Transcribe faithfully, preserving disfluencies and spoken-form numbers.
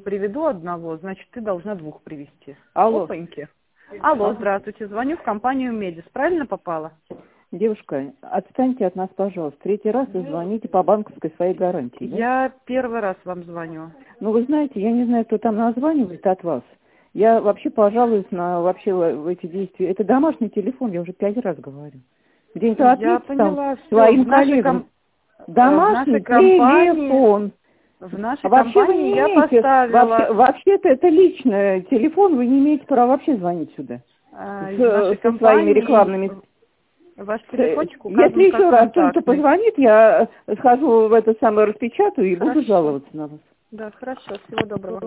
приведу одного, значит, ты должна двух привести. Алло. Опаньки. Алло, здравствуйте. Звоню в компанию «Медис». Правильно попала? Девушка, отстаньте от нас, пожалуйста. Третий раз вы звоните по банковской своей гарантии. Да? Я первый раз вам звоню. Ну, вы знаете, я не знаю, кто там названивает от вас. Я вообще пожалуюсь на вообще в эти действия. Это домашний телефон, я уже пять раз говорю. Где-нибудь Я ответьте поняла, там все. своим В нашей коллегам. ком- Домашний в нашей компании, телефон. в нашей А вообще вы компании не я имеете, поставила... вообще, вообще-то это личный телефон, вы не имеете права вообще звонить сюда. э, С, в нашей со своими компании рекламными... ваш телефончик указан Если еще как раз кто-то контактный. позвонит, я схожу в это самое распечатаю и Хорошо. буду жаловаться на вас. Да, хорошо. Всего доброго.